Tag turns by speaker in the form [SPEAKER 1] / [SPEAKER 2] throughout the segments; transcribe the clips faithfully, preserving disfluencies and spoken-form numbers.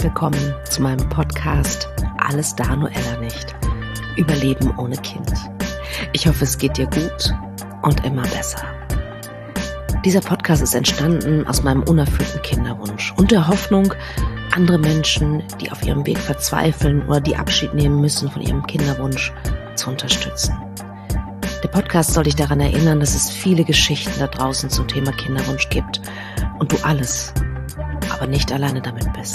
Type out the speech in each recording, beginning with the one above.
[SPEAKER 1] herzlich willkommen zu meinem Podcast Alles da, nur Ella nicht. Überleben ohne Kind. Ich hoffe, es geht dir gut und immer besser. Dieser Podcast ist entstanden aus meinem unerfüllten Kinderwunsch und der Hoffnung, andere Menschen, die auf ihrem Weg verzweifeln oder die Abschied nehmen müssen von ihrem Kinderwunsch, zu unterstützen. Der Podcast soll dich daran erinnern, dass es viele Geschichten da draußen zum Thema Kinderwunsch gibt und du alles, aber nicht alleine damit bist.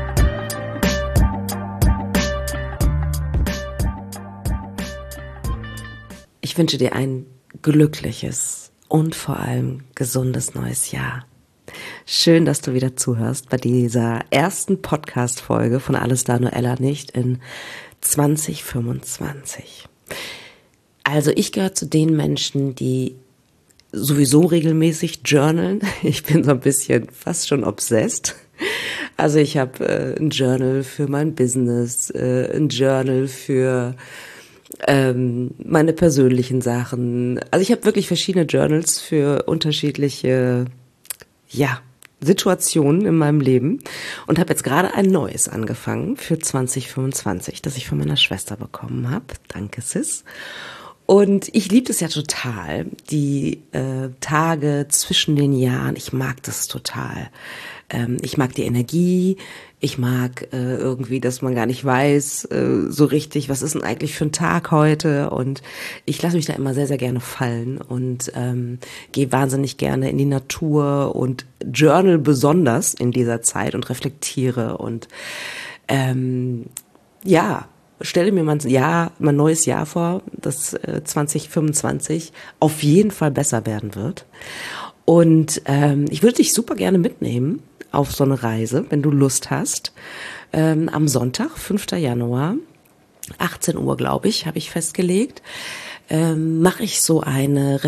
[SPEAKER 1] Ich wünsche dir ein glückliches und vor allem gesundes neues Jahr. Schön, dass du wieder zuhörst bei dieser ersten Podcast-Folge von Alles da, nur Ella nicht in zwanzig fünfundzwanzig. Also ich gehöre zu den Menschen, die sowieso regelmäßig journalen. Ich bin so ein bisschen fast schon obsessed. Also ich habe äh, ein Journal für mein Business, äh, ein Journal für ähm, meine persönlichen Sachen. Also ich habe wirklich verschiedene Journals für unterschiedliche, ja, Situationen in meinem Leben und habe jetzt gerade ein neues angefangen für zwanzig fünfundzwanzig, das ich von meiner Schwester bekommen habe. Danke, Sis. Und ich liebe es ja total, die äh, Tage zwischen den Jahren, ich mag das total. Ähm, ich mag die Energie, ich mag äh, irgendwie, dass man gar nicht weiß äh, so richtig, was ist denn eigentlich für ein Tag heute, und ich lasse mich da immer sehr, sehr gerne fallen und ähm, gehe wahnsinnig gerne in die Natur und journal besonders in dieser Zeit und reflektiere und ähm, ja, stelle mir mein Jahr, mein neues Jahr vor, das äh, zwanzig fünfundzwanzig auf jeden Fall besser werden wird. Und ähm, ich würde dich super gerne mitnehmen auf so eine Reise, wenn du Lust hast. Ähm, am Sonntag, fünften Januar, achtzehn Uhr, glaube ich, habe ich festgelegt, ähm, mache ich so eine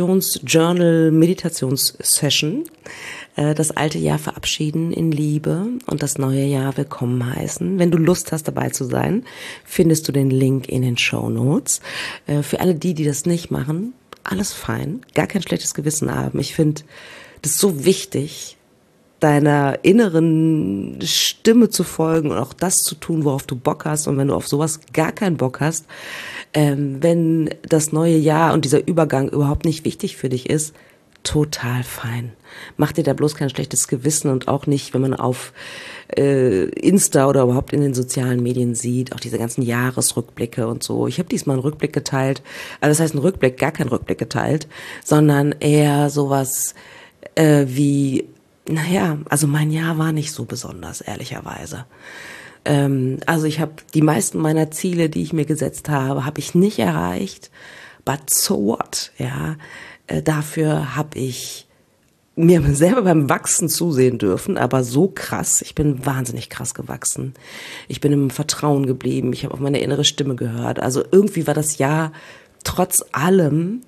[SPEAKER 1] Reflexions-Journal-Meditations-Session. Das alte Jahr verabschieden in Liebe und das neue Jahr willkommen heißen. Wenn du Lust hast, dabei zu sein, findest du den Link in den Shownotes. Für alle die, die das nicht machen, alles fein, gar kein schlechtes Gewissen haben. Ich finde das so wichtig, deiner inneren Stimme zu folgen und auch das zu tun, worauf du Bock hast. Und wenn du auf sowas gar keinen Bock hast, ähm, wenn das neue Jahr und dieser Übergang überhaupt nicht wichtig für dich ist, total fein. Mach dir da bloß kein schlechtes Gewissen und auch nicht, wenn man auf äh, Insta oder überhaupt in den sozialen Medien sieht, auch diese ganzen Jahresrückblicke und so. Ich habe diesmal einen Rückblick geteilt, also das heißt ein Rückblick, gar kein Rückblick geteilt, sondern eher sowas äh, wie, naja, also mein Jahr war nicht so besonders, ehrlicherweise. Ähm, also ich habe die meisten meiner Ziele, die ich mir gesetzt habe, habe ich nicht erreicht, but so what, ja. Dafür habe ich mir selber beim Wachsen zusehen dürfen, aber so krass. Ich bin wahnsinnig krass gewachsen. Ich bin im Vertrauen geblieben. Ich habe auf meine innere Stimme gehört. Also irgendwie war das Jahr trotz allem,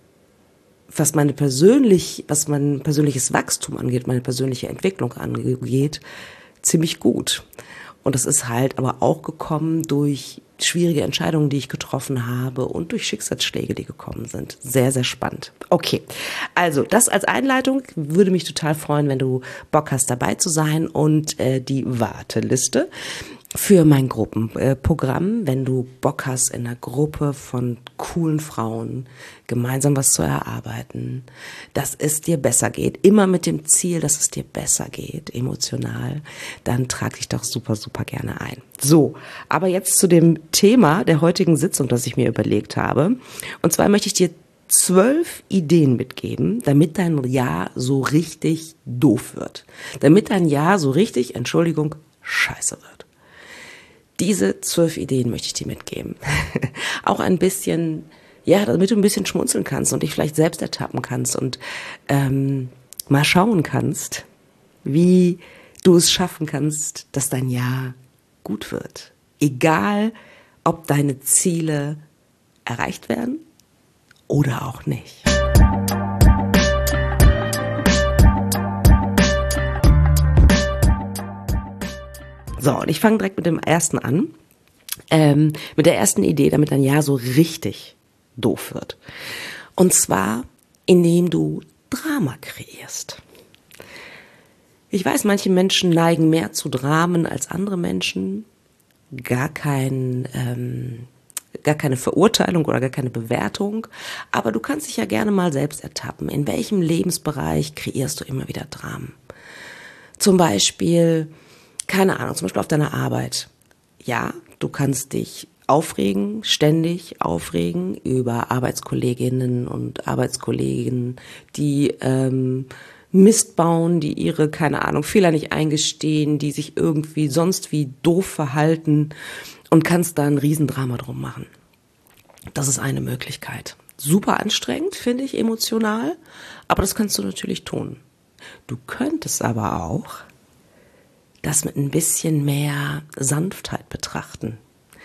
[SPEAKER 1] was meine persönlich, was mein persönliches Wachstum angeht, meine persönliche Entwicklung angeht, ziemlich gut. Und das ist halt aber auch gekommen durch schwierige Entscheidungen, die ich getroffen habe und durch Schicksalsschläge, die gekommen sind. Sehr, sehr spannend. Okay, also das als Einleitung. Würde mich total freuen, wenn du Bock hast, dabei zu sein, und äh, die Warteliste für mein Gruppenprogramm, wenn du Bock hast, in einer Gruppe von coolen Frauen gemeinsam was zu erarbeiten, dass es dir besser geht, immer mit dem Ziel, dass es dir besser geht, emotional, dann trag dich doch super, super gerne ein. So, aber jetzt zu dem Thema der heutigen Sitzung, das ich mir überlegt habe. Und zwar möchte ich dir zwölf Ideen mitgeben, damit dein Jahr so richtig doof wird. Damit dein Jahr so richtig, Entschuldigung, scheiße wird. Diese zwölf Ideen möchte ich dir mitgeben. Auch ein bisschen, ja, damit du ein bisschen schmunzeln kannst und dich vielleicht selbst ertappen kannst und ähm, mal schauen kannst, wie du es schaffen kannst, dass dein Jahr gut wird. Egal, ob deine Ziele erreicht werden oder auch nicht. So, und ich fange direkt mit dem ersten an, ähm, mit der ersten Idee, damit dein Jahr so richtig doof wird. Und zwar, indem du Drama kreierst. Ich weiß, manche Menschen neigen mehr zu Dramen als andere Menschen. Gar kein, ähm, gar keine Verurteilung oder gar keine Bewertung. Aber du kannst dich ja gerne mal selbst ertappen. In welchem Lebensbereich kreierst du immer wieder Dramen? Zum Beispiel, keine Ahnung, zum Beispiel auf deiner Arbeit. Ja, du kannst dich aufregen, ständig aufregen über Arbeitskolleginnen und Arbeitskollegen, die ähm, Mist bauen, die ihre, keine Ahnung, Fehler nicht eingestehen, die sich irgendwie sonst wie doof verhalten und kannst da ein Riesendrama drum machen. Das ist eine Möglichkeit. Super anstrengend, finde ich, emotional, aber das kannst du natürlich tun. Du könntest aber auch das mit ein bisschen mehr Sanftheit betrachten.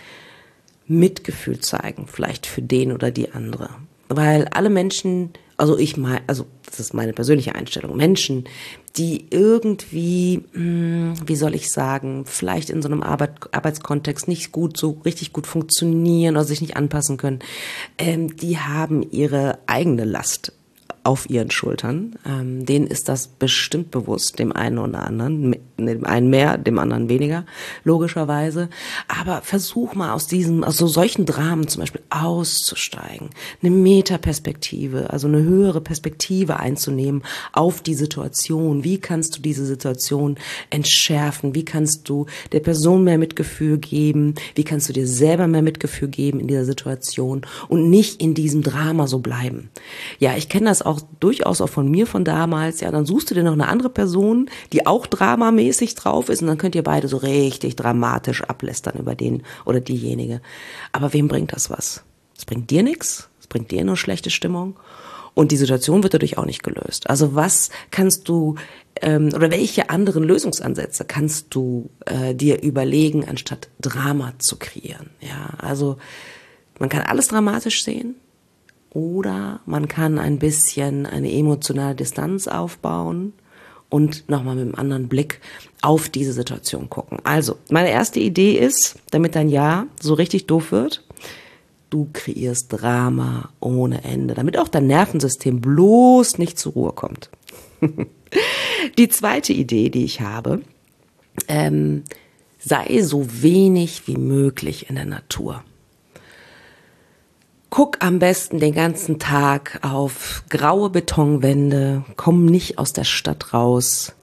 [SPEAKER 1] Mitgefühl zeigen, vielleicht für den oder die andere. Weil alle Menschen, also ich meine, also das ist meine persönliche Einstellung, Menschen, die irgendwie, wie soll ich sagen, vielleicht in so einem Arbeit, Arbeitskontext nicht gut, so richtig gut funktionieren oder sich nicht anpassen können, ähm, die haben ihre eigene Last auf ihren Schultern. Ähm, denen ist das bestimmt bewusst, dem einen oder anderen, dem einen mehr, dem anderen weniger, logischerweise. Aber versuch mal aus diesem, aus so solchen Dramen zum Beispiel auszusteigen, eine Metaperspektive, also eine höhere Perspektive einzunehmen auf die Situation. Wie kannst du diese Situation entschärfen? Wie kannst du der Person mehr Mitgefühl geben? Wie kannst du dir selber mehr Mitgefühl geben in dieser Situation und nicht in diesem Drama so bleiben? Ja, ich kenne das auch durchaus auch von mir von damals. Ja, dann suchst du dir noch eine andere Person, die auch dramamäßig drauf ist und dann könnt ihr beide so richtig dramatisch ablästern über den oder diejenige. Aber wem bringt das was? Es bringt dir nichts, es bringt dir nur schlechte Stimmung und die Situation wird dadurch auch nicht gelöst. Also was kannst du ähm, oder welche anderen Lösungsansätze kannst du äh, dir überlegen, anstatt Drama zu kreieren? Ja, also man kann alles dramatisch sehen. Oder man kann ein bisschen eine emotionale Distanz aufbauen und nochmal mit einem anderen Blick auf diese Situation gucken. Also, meine erste Idee ist, damit dein Jahr so richtig doof wird, du kreierst Drama ohne Ende, damit auch dein Nervensystem bloß nicht zur Ruhe kommt. Die zweite Idee, die ich habe, ähm, sei so wenig wie möglich in der Natur. Guck am besten den ganzen Tag auf graue Betonwände, komm nicht aus der Stadt raus,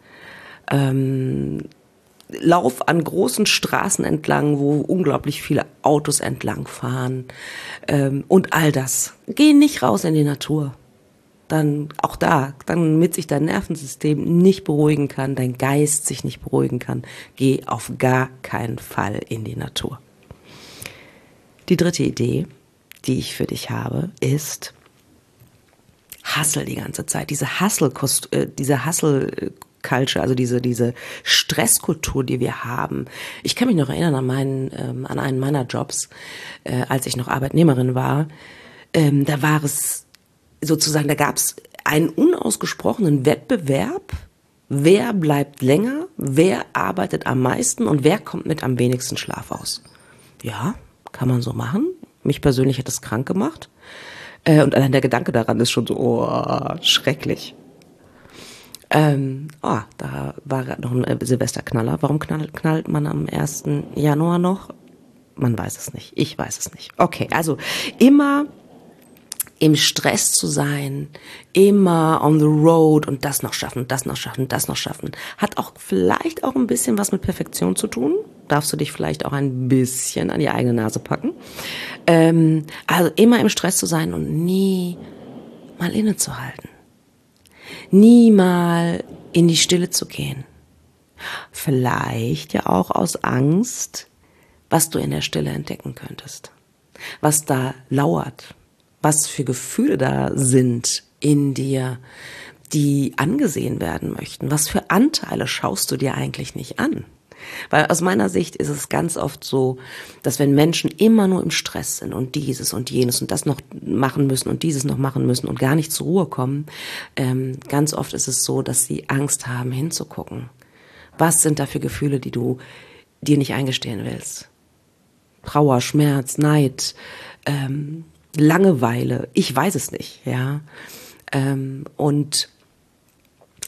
[SPEAKER 1] ähm, lauf an großen Straßen entlang, wo unglaublich viele Autos entlang fahren ähm, und all das. Geh nicht raus in die Natur. Dann auch da, damit sich dein Nervensystem nicht beruhigen kann, dein Geist sich nicht beruhigen kann, geh auf gar keinen Fall in die Natur. Die dritte Idee, die ich für dich habe, ist Hustle die ganze Zeit. Diese Hustle, äh, diese Hustle Culture, also diese diese Stresskultur, die wir haben. Ich kann mich noch erinnern an meinen ähm, an einen meiner Jobs, äh, als ich noch Arbeitnehmerin war. Ähm, da war es sozusagen, da gab es einen unausgesprochenen Wettbewerb. Wer bleibt länger? Wer arbeitet am meisten? Und wer kommt mit am wenigsten Schlaf aus? Ja, kann man so machen. Mich persönlich hat das krank gemacht. Äh, und allein der Gedanke daran ist schon so, oh, schrecklich. Ähm, oh, da war gerade noch ein Silvesterknaller. Warum knallt, knallt man am ersten Januar noch? Man weiß es nicht. Ich weiß es nicht. Okay, also immer im Stress zu sein, immer on the road und das noch schaffen, das noch schaffen, das noch schaffen, hat auch vielleicht auch ein bisschen was mit Perfektion zu tun. Darfst du dich vielleicht auch ein bisschen an die eigene Nase packen. Ähm, also immer im Stress zu sein und nie mal innezuhalten. Nie mal in die Stille zu gehen. Vielleicht ja auch aus Angst, was du in der Stille entdecken könntest. Was da lauert. Was für Gefühle da sind in dir, die angesehen werden möchten. Was für Anteile schaust du dir eigentlich nicht an? Weil aus meiner Sicht ist es ganz oft so, dass wenn Menschen immer nur im Stress sind und dieses und jenes und das noch machen müssen und dieses noch machen müssen und gar nicht zur Ruhe kommen, ähm, ganz oft ist es so, dass sie Angst haben, hinzugucken. Was sind da für Gefühle, die du dir nicht eingestehen willst? Trauer, Schmerz, Neid, ähm, Langeweile, ich weiß es nicht, ja. Ähm, und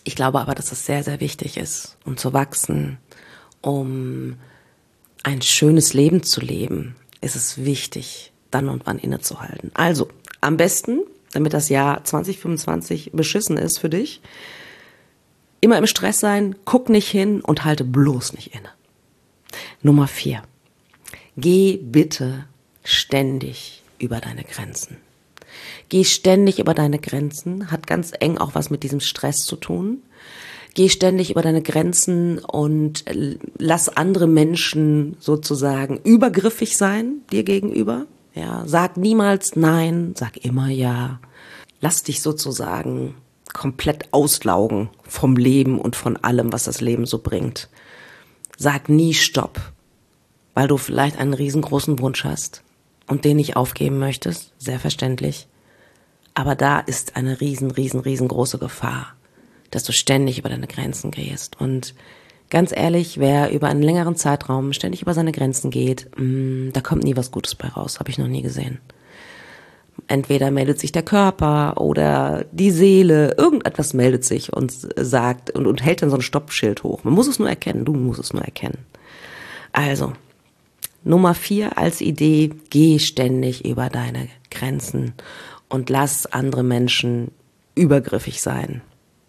[SPEAKER 1] Ich glaube aber, dass es sehr, sehr wichtig ist, um zu wachsen, um ein schönes Leben zu leben, ist es wichtig, dann und wann innezuhalten. Also, am besten, damit das Jahr zwanzig fünfundzwanzig beschissen ist für dich, immer im Stress sein, guck nicht hin und halte bloß nicht inne. Nummer vier. Geh bitte ständig über deine Grenzen. Geh ständig über deine Grenzen, hat ganz eng auch was mit diesem Stress zu tun. Geh ständig über deine Grenzen und lass andere Menschen sozusagen übergriffig sein dir gegenüber. Ja, sag niemals nein, sag immer ja. Lass dich sozusagen komplett auslaugen vom Leben und von allem, was das Leben so bringt. Sag nie Stopp, weil du vielleicht einen riesengroßen Wunsch hast und den nicht aufgeben möchtest, sehr verständlich. Aber da ist eine riesen, riesen, riesengroße Gefahr, dass du ständig über deine Grenzen gehst. Und ganz ehrlich, wer über einen längeren Zeitraum ständig über seine Grenzen geht, mh, da kommt nie was Gutes bei raus, habe ich noch nie gesehen. Entweder meldet sich der Körper oder die Seele, irgendetwas meldet sich und sagt und, und hält dann so ein Stoppschild hoch. Man muss es nur erkennen, du musst es nur erkennen. Also, Nummer vier als Idee, geh ständig über deine Grenzen und lass andere Menschen übergriffig sein.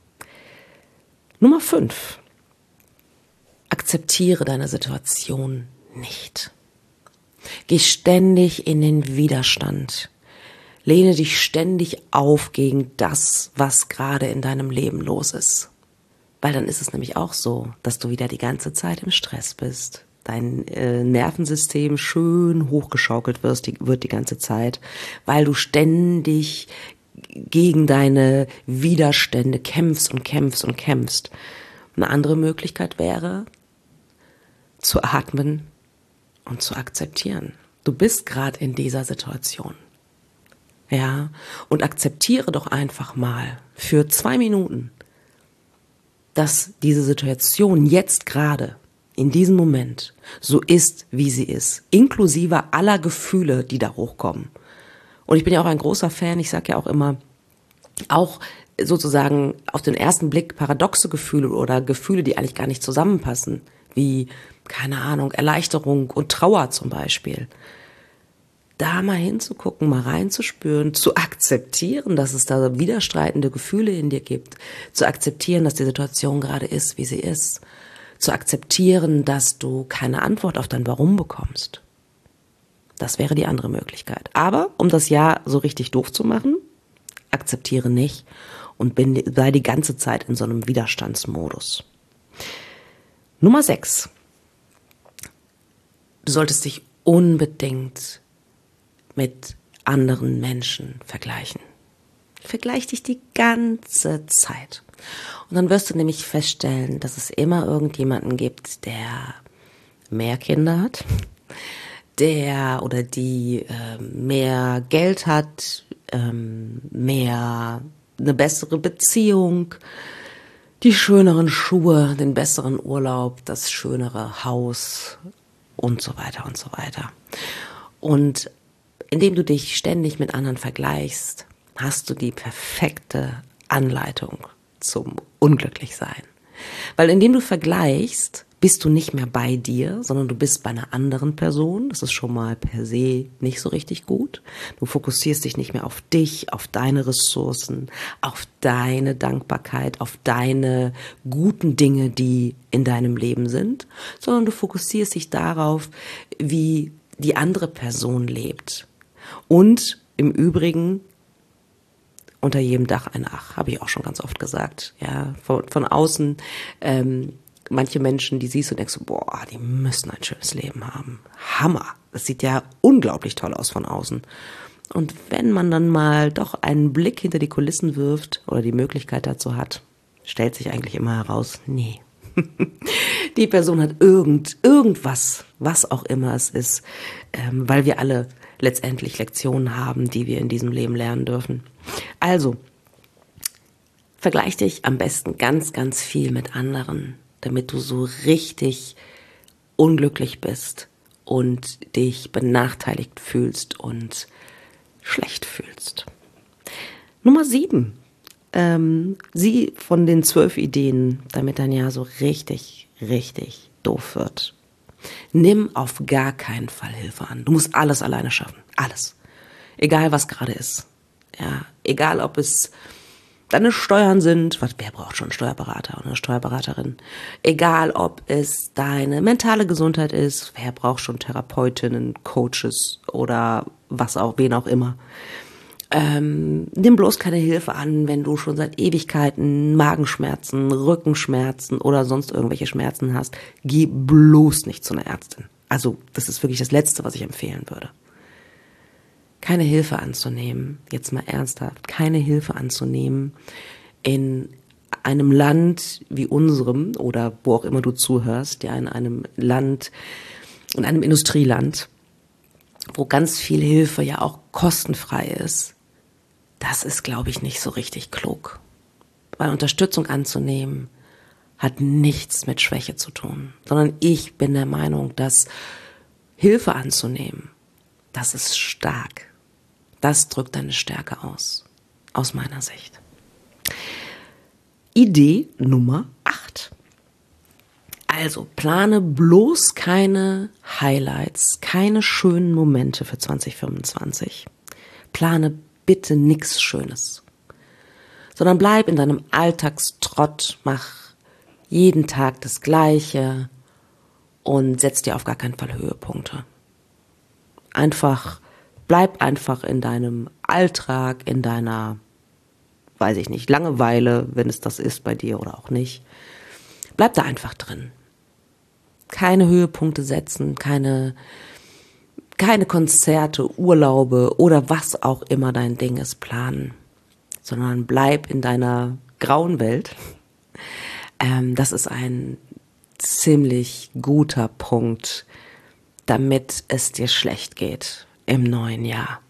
[SPEAKER 1] Nummer fünf. Akzeptiere deine Situation nicht. Geh ständig in den Widerstand. Lehne dich ständig auf gegen das, was gerade in deinem Leben los ist. Weil dann ist es nämlich auch so, dass du wieder die ganze Zeit im Stress bist. Dein äh, Nervensystem schön hochgeschaukelt wirst, die, wird die ganze Zeit, weil du ständig gegen deine Widerstände kämpfst und kämpfst und kämpfst. Eine andere Möglichkeit wäre, zu atmen und zu akzeptieren. Du bist gerade in dieser Situation. Ja, und akzeptiere doch einfach mal für zwei Minuten, dass diese Situation jetzt gerade, in diesem Moment, so ist, wie sie ist, inklusive aller Gefühle, die da hochkommen. Und ich bin ja auch ein großer Fan, ich sage ja auch immer, auch sozusagen auf den ersten Blick paradoxe Gefühle oder Gefühle, die eigentlich gar nicht zusammenpassen, wie, keine Ahnung, Erleichterung und Trauer zum Beispiel. Da mal hinzugucken, mal reinzuspüren, zu akzeptieren, dass es da widerstreitende Gefühle in dir gibt, zu akzeptieren, dass die Situation gerade ist, wie sie ist, zu akzeptieren, dass du keine Antwort auf dein Warum bekommst. Das wäre die andere Möglichkeit. Aber um das Jahr so richtig doof zu machen, akzeptiere nicht und bin, sei die ganze Zeit in so einem Widerstandsmodus. Nummer sechs. Du solltest dich unbedingt mit anderen Menschen vergleichen. Vergleich dich die ganze Zeit. Und dann wirst du nämlich feststellen, dass es immer irgendjemanden gibt, der mehr Kinder hat, der oder die äh, mehr Geld hat, ähm, mehr eine bessere Beziehung, die schöneren Schuhe, den besseren Urlaub, das schönere Haus und so weiter und so weiter. Und indem du dich ständig mit anderen vergleichst, hast du die perfekte Anleitung zum Unglücklichsein. Weil indem du vergleichst, bist du nicht mehr bei dir, sondern du bist bei einer anderen Person. Das ist schon mal per se nicht so richtig gut. Du fokussierst dich nicht mehr auf dich, auf deine Ressourcen, auf deine Dankbarkeit, auf deine guten Dinge, die in deinem Leben sind, sondern du fokussierst dich darauf, wie die andere Person lebt. Und im Übrigen unter jedem Dach ein Ach, habe ich auch schon ganz oft gesagt. Ja, von, von außen, ähm, manche Menschen, die siehst du und denkst, boah, die müssen ein schönes Leben haben. Hammer. Das sieht ja unglaublich toll aus von außen. Und wenn man dann mal doch einen Blick hinter die Kulissen wirft oder die Möglichkeit dazu hat, stellt sich eigentlich immer heraus, nee. Die Person hat irgend, irgendwas, was auch immer es ist, ähm, weil wir alle letztendlich Lektionen haben, die wir in diesem Leben lernen dürfen. Also, vergleich dich am besten ganz, ganz viel mit anderen, damit du so richtig unglücklich bist und dich benachteiligt fühlst und schlecht fühlst. Nummer sieben. ähm, sieh von den zwölf Ideen, damit dein Jahr so richtig, richtig doof wird. Nimm auf gar keinen Fall Hilfe an. Du musst alles alleine schaffen. Alles. Egal, was gerade ist. Ja, egal, ob es deine Steuern sind. Was, wer braucht schon einen Steuerberater oder eine Steuerberaterin? Egal, ob es deine mentale Gesundheit ist. Wer braucht schon Therapeutinnen, Coaches oder was auch, wen auch immer. Ähm, nimm bloß keine Hilfe an, wenn du schon seit Ewigkeiten Magenschmerzen, Rückenschmerzen oder sonst irgendwelche Schmerzen hast. Geh bloß nicht zu einer Ärztin. Also das ist wirklich das Letzte, was ich empfehlen würde. Keine Hilfe anzunehmen, jetzt mal ernsthaft, keine Hilfe anzunehmen in einem Land wie unserem oder wo auch immer du zuhörst, ja, in einem Land, in einem Industrieland, wo ganz viel Hilfe ja auch kostenfrei ist. Das ist, glaube ich, nicht so richtig klug. Weil Unterstützung anzunehmen hat nichts mit Schwäche zu tun, sondern ich bin der Meinung, dass Hilfe anzunehmen, das ist stark. Das drückt deine Stärke aus, aus meiner Sicht. Idee Nummer acht. Also plane bloß keine Highlights, keine schönen Momente für zwanzig fünfundzwanzig. Plane bitte nichts Schönes, sondern bleib in deinem Alltagstrott, mach jeden Tag das Gleiche und setz dir auf gar keinen Fall Höhepunkte. Einfach, bleib einfach in deinem Alltag, in deiner, weiß ich nicht, Langeweile, wenn es das ist bei dir oder auch nicht. Bleib da einfach drin. Keine Höhepunkte setzen, keine Keine Konzerte, Urlaube oder was auch immer dein Ding ist, planen, sondern bleib in deiner grauen Welt. Ähm, das ist ein ziemlich guter Punkt, damit es dir schlecht geht im neuen Jahr.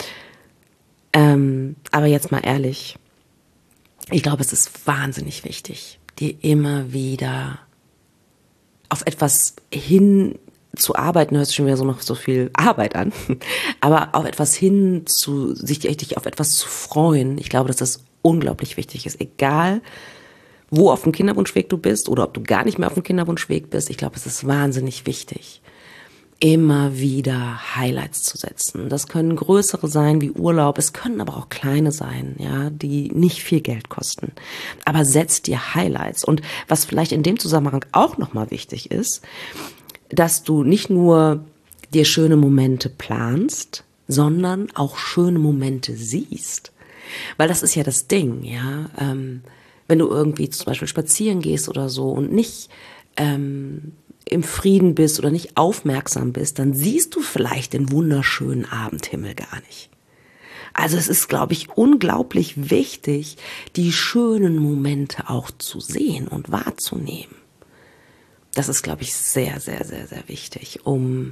[SPEAKER 1] Ähm, aber jetzt mal ehrlich, ich glaube, es ist wahnsinnig wichtig, dir immer wieder auf etwas hin zu arbeiten, hört sich schon wieder so noch so viel Arbeit an, aber auf etwas hin zu, sich dich auf etwas zu freuen, ich glaube, dass das unglaublich wichtig ist, egal wo auf dem Kinderwunschweg du bist oder ob du gar nicht mehr auf dem Kinderwunschweg bist, ich glaube, es ist wahnsinnig wichtig, immer wieder Highlights zu setzen. Das können größere sein wie Urlaub, es können aber auch kleine sein, ja, die nicht viel Geld kosten. Aber setz dir Highlights. Und was vielleicht in dem Zusammenhang auch nochmal wichtig ist, dass du nicht nur dir schöne Momente planst, sondern auch schöne Momente siehst. Weil das ist ja das Ding, ja. Ähm, wenn du irgendwie zum Beispiel spazieren gehst oder so und nicht ähm, im Frieden bist oder nicht aufmerksam bist, dann siehst du vielleicht den wunderschönen Abendhimmel gar nicht. Also es ist, glaube ich, unglaublich wichtig, die schönen Momente auch zu sehen und wahrzunehmen. Das ist, glaube ich, sehr, sehr, sehr, sehr wichtig, um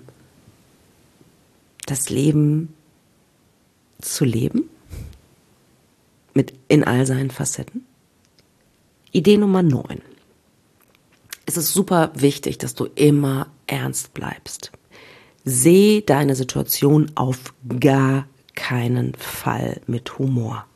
[SPEAKER 1] das Leben zu leben, mit in all seinen Facetten. Idee Nummer neun. Es ist super wichtig, dass du immer ernst bleibst. Seh deine Situation auf gar keinen Fall mit Humor.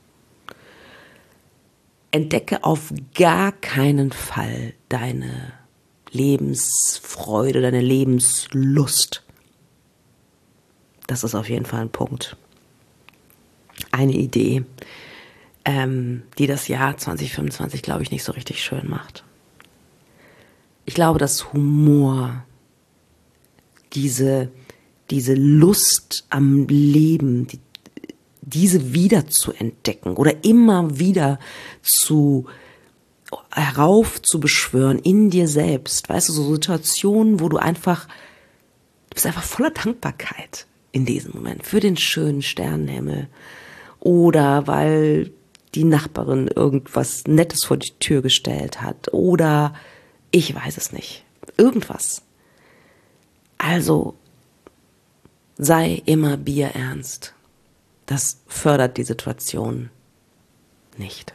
[SPEAKER 1] Entdecke auf gar keinen Fall deine Lebensfreude, deine Lebenslust. Das ist auf jeden Fall ein Punkt. Eine Idee, ähm, die das Jahr zwanzig fünfundzwanzig, glaube ich, nicht so richtig schön macht. Ich glaube, dass Humor, diese, diese Lust am Leben, die, diese wieder zu entdecken oder immer wieder zu heraufzubeschwören in dir selbst, weißt du, so Situationen, wo du einfach, du bist einfach voller Dankbarkeit in diesem Moment für den schönen Sternenhimmel oder weil die Nachbarin irgendwas Nettes vor die Tür gestellt hat oder ich weiß es nicht, irgendwas. Also sei immer bierernst. Das fördert die Situation nicht.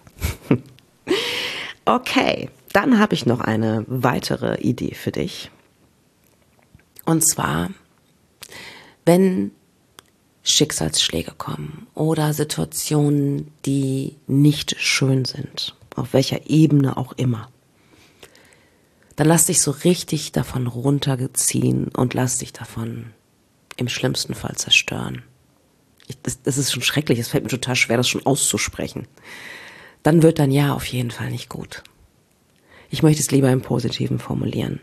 [SPEAKER 1] Okay, dann habe ich noch eine weitere Idee für dich. Und zwar, wenn Schicksalsschläge kommen oder Situationen, die nicht schön sind, auf welcher Ebene auch immer, dann lass dich so richtig davon runterziehen und lass dich davon im schlimmsten Fall zerstören. Ich, das, das ist schon schrecklich, es fällt mir total schwer, das schon auszusprechen. Dann wird dein Jahr auf jeden Fall nicht gut. Ich möchte es lieber im Positiven formulieren.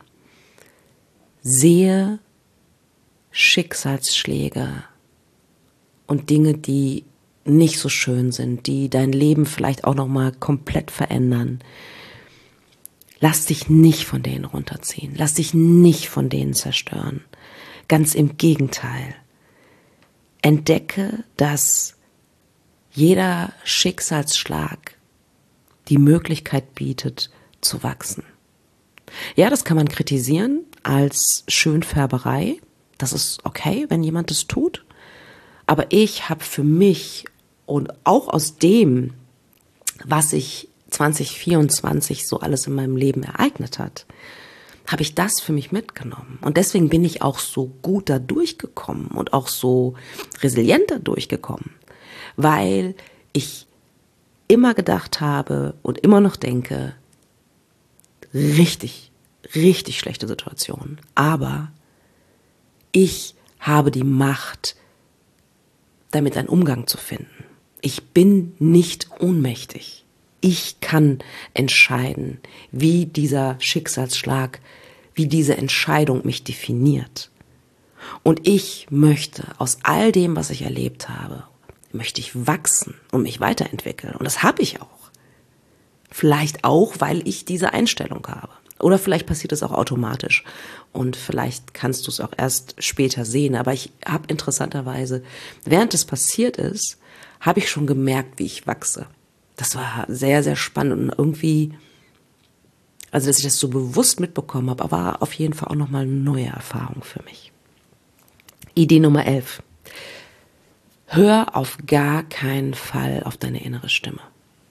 [SPEAKER 1] Sehe Schicksalsschläge und Dinge, die nicht so schön sind, die dein Leben vielleicht auch nochmal komplett verändern. Lass dich nicht von denen runterziehen. Lass dich nicht von denen zerstören. Ganz im Gegenteil. Entdecke, dass jeder Schicksalsschlag die Möglichkeit bietet, zu wachsen. Ja, das kann man kritisieren als Schönfärberei. Das ist okay, wenn jemand das tut. Aber ich habe für mich und auch aus dem, was sich zwanzig vierundzwanzig so alles in meinem Leben ereignet hat, habe ich das für mich mitgenommen. Und deswegen bin ich auch so gut da durchgekommen und auch so resilient da durchgekommen, weil ich immer gedacht habe und immer noch denke, richtig, richtig schlechte Situation. Aber ich habe die Macht, damit einen Umgang zu finden. Ich bin nicht ohnmächtig. Ich kann entscheiden, wie dieser Schicksalsschlag, wie diese Entscheidung mich definiert. Und ich möchte aus all dem, was ich erlebt habe, möchte ich wachsen und mich weiterentwickeln. Und das habe ich auch. Vielleicht auch, weil ich diese Einstellung habe. Oder vielleicht passiert es auch automatisch. Und vielleicht kannst du es auch erst später sehen. Aber ich habe interessanterweise, während es passiert ist, habe ich schon gemerkt, wie ich wachse. Das war sehr, sehr spannend und irgendwie, also dass ich das so bewusst mitbekommen habe, aber war auf jeden Fall auch nochmal eine neue Erfahrung für mich. Idee Nummer elf. Hör auf gar keinen Fall auf deine innere Stimme.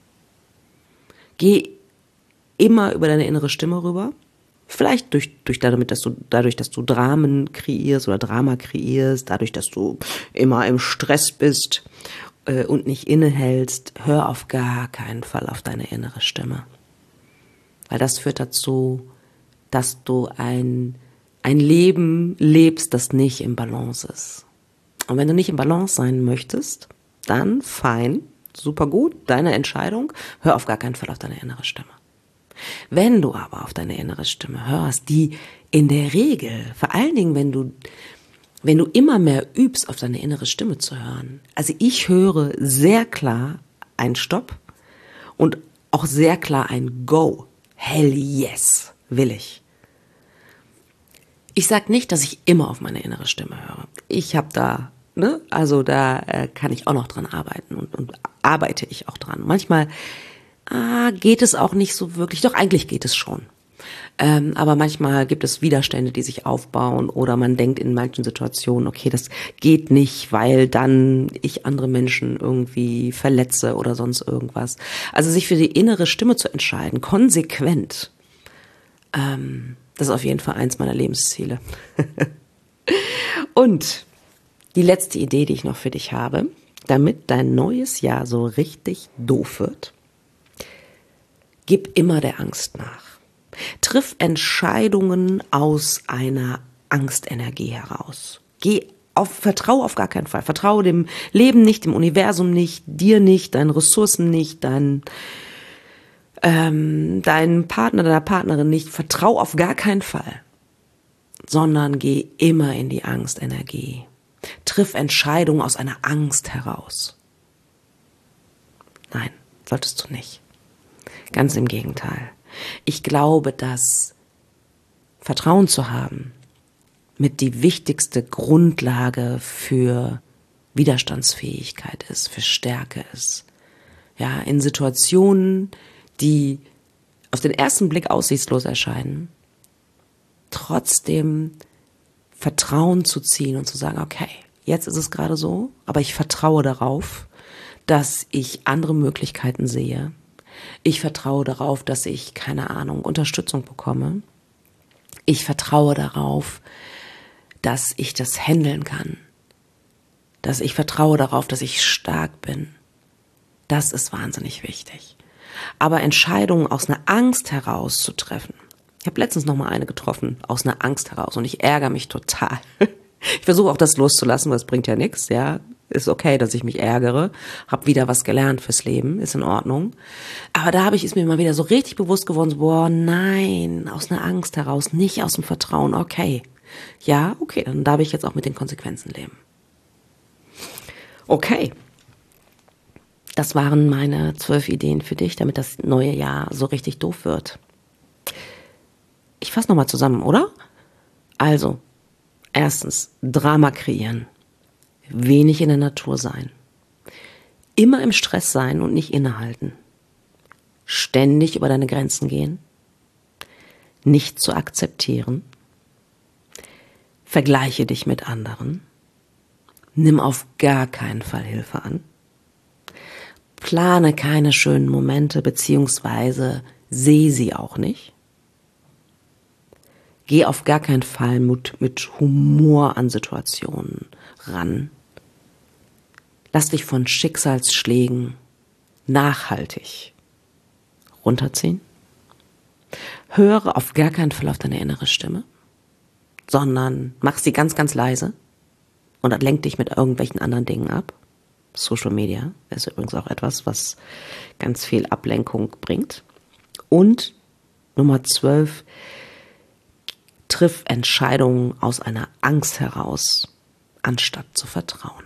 [SPEAKER 1] Geh immer über deine innere Stimme rüber. Vielleicht durch, durch damit, dass du, dadurch, dass du Dramen kreierst oder Drama kreierst, dadurch, dass du immer im Stress bist äh, und nicht innehältst. Hör auf gar keinen Fall auf deine innere Stimme. Weil das führt dazu, dass du ein, ein Leben lebst, das nicht im Balance ist. Und wenn du nicht im Balance sein möchtest, dann fein, super gut, deine Entscheidung, hör auf gar keinen Fall auf deine innere Stimme. Wenn du aber auf deine innere Stimme hörst, die in der Regel, vor allen Dingen, wenn du, wenn du immer mehr übst, auf deine innere Stimme zu hören, also ich höre sehr klar ein Stopp und auch sehr klar ein Go. Hell yes, will ich. Ich sag nicht, dass ich immer auf meine innere Stimme höre. Ich habe da, ne, also da äh, kann ich auch noch dran arbeiten und, und arbeite ich auch dran. Manchmal ah, geht es auch nicht so wirklich, doch eigentlich geht es schon. Ähm, aber manchmal gibt es Widerstände, die sich aufbauen oder man denkt in manchen Situationen, okay, das geht nicht, weil dann ich andere Menschen irgendwie verletze oder sonst irgendwas. Also sich für die innere Stimme zu entscheiden, konsequent, ähm, das ist auf jeden Fall eins meiner Lebensziele. Und die letzte Idee, die ich noch für dich habe, damit dein neues Jahr so richtig doof wird: Gib immer der Angst nach. Triff Entscheidungen aus einer Angstenergie heraus. Geh auf, vertraue auf gar keinen Fall. Vertraue dem Leben nicht, dem Universum nicht, dir nicht, deinen Ressourcen nicht, deinen, ähm, deinem Partner, deiner Partnerin nicht. Vertraue auf gar keinen Fall. Sondern geh immer in die Angstenergie. Triff Entscheidungen aus einer Angst heraus. Nein, solltest du nicht. Ganz im Gegenteil. Ich glaube, dass Vertrauen zu haben mit die wichtigste Grundlage für Widerstandsfähigkeit ist, für Stärke ist. Ja, in Situationen, die auf den ersten Blick aussichtslos erscheinen, trotzdem Vertrauen zu ziehen und zu sagen, okay, jetzt ist es gerade so, aber ich vertraue darauf, dass ich andere Möglichkeiten sehe. Ich vertraue darauf, dass ich, keine Ahnung, Unterstützung bekomme. Ich vertraue darauf, dass ich das handeln kann. dass ich vertraue darauf, dass ich stark bin. Das ist wahnsinnig wichtig. Aber Entscheidungen aus einer Angst heraus zu treffen. Ich habe letztens noch mal eine getroffen, aus einer Angst heraus, und ich ärgere mich total. Ich versuche auch das loszulassen, weil es bringt ja nichts, ja. Ist okay, dass ich mich ärgere, habe wieder was gelernt fürs Leben, ist in Ordnung. Aber da habe ich, ist mir mal wieder so richtig bewusst geworden, so, boah, nein, aus einer Angst heraus, nicht aus dem Vertrauen, okay. Ja, okay, dann darf ich jetzt auch mit den Konsequenzen leben. Okay. Das waren meine zwölf Ideen für dich, damit das neue Jahr so richtig doof wird. Ich fasse nochmal zusammen, oder? Also, erstens, Drama kreieren. Wenig in der Natur sein. Immer im Stress sein und nicht innehalten. Ständig über deine Grenzen gehen. Nicht zu akzeptieren. Vergleiche dich mit anderen. Nimm auf gar keinen Fall Hilfe an. Plane keine schönen Momente, beziehungsweise sehe sie auch nicht. Geh auf gar keinen Fall mit, mit Humor an Situationen ran. Lass dich von Schicksalsschlägen nachhaltig runterziehen. Höre auf gar keinen Fall auf deine innere Stimme, sondern mach sie ganz, ganz leise und lenk dich mit irgendwelchen anderen Dingen ab. Social Media ist übrigens auch etwas, was ganz viel Ablenkung bringt. Und Nummer zwölf, triff Entscheidungen aus einer Angst heraus, anstatt zu vertrauen.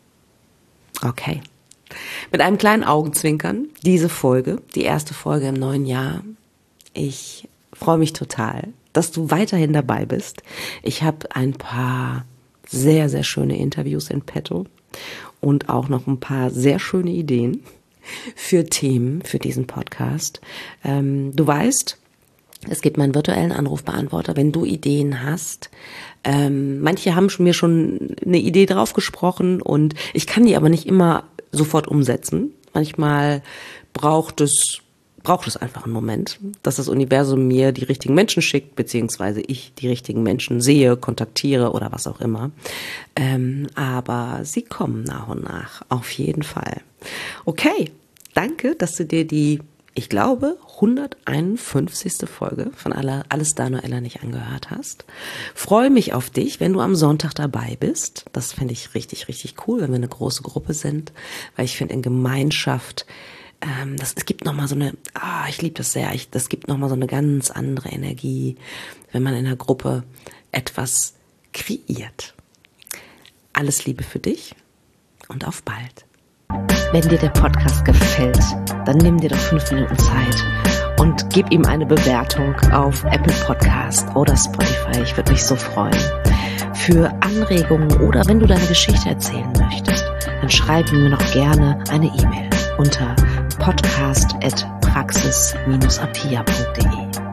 [SPEAKER 1] Okay. Mit einem kleinen Augenzwinkern, diese Folge, die erste Folge im neuen Jahr. Ich freue mich total, dass du weiterhin dabei bist. Ich habe ein paar sehr, sehr schöne Interviews in petto und auch noch ein paar sehr schöne Ideen für Themen für diesen Podcast. Ähm, du weißt, es gibt meinen virtuellen Anrufbeantworter, wenn du Ideen hast. Ähm, manche haben mir schon eine Idee draufgesprochen und ich kann die aber nicht immer sofort umsetzen. Manchmal braucht es, braucht es einfach einen Moment, dass das Universum mir die richtigen Menschen schickt, beziehungsweise ich die richtigen Menschen sehe, kontaktiere oder was auch immer. Ähm, aber sie kommen nach und nach, auf jeden Fall. Okay, danke, dass du dir die, ich glaube, hunderteinundfünfzigste Folge von Alles da Noella nicht angehört hast. Freue mich auf dich, wenn du am Sonntag dabei bist. Das finde ich richtig, richtig cool, wenn wir eine große Gruppe sind, weil ich finde in Gemeinschaft, ähm, das, es gibt nochmal so eine, ah, ich liebe das sehr, ich, das gibt nochmal so eine ganz andere Energie, wenn man in einer Gruppe etwas kreiert. Alles Liebe für dich und auf bald. Wenn dir der Podcast gefällt, dann nimm dir doch fünf Minuten Zeit und gib ihm eine Bewertung auf Apple Podcast oder Spotify. Ich würde mich so freuen. Für Anregungen oder wenn du deine Geschichte erzählen möchtest, dann schreib mir noch gerne eine E-Mail unter podcast at praxis dash apia punkt de.